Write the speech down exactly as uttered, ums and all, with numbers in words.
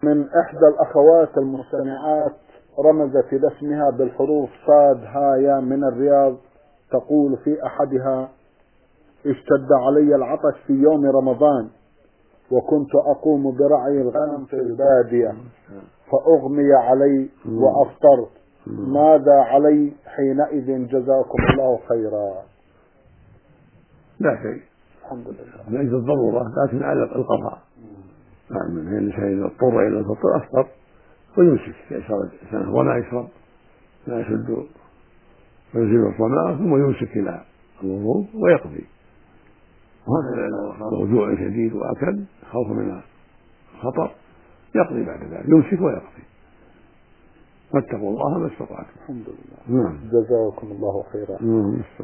من إحدى الأخوات المستمعات رمزت إلى اسمها بالحروف صاد هايا من الرياض، تقول في أحدها: اشتد علي العطش في يوم رمضان وكنت أقوم برعي الغنم في البادية فأغمي علي وأفطرت، ماذا علي حينئذ؟ جزاكم الله خيرا. لا شيء، الحمد لله، من أجل الضرورة، لكن على القضاء. نعم، من الإنسان إذا اضطر إلى الفطر أفطر ويمسك يشرب سنة وما يشرب، لا يشد ويزيل الصلاة ثم يمسك إلى الوضوء ويقضي. وهكذا لو جوع شديد وأكل خوفا من الخطر يقضي بعد ذلك، يمسك ويقضي. واتقوا الله ما استطعتم. الحمد لله. نعم، جزاكم الله خيرا. نعم.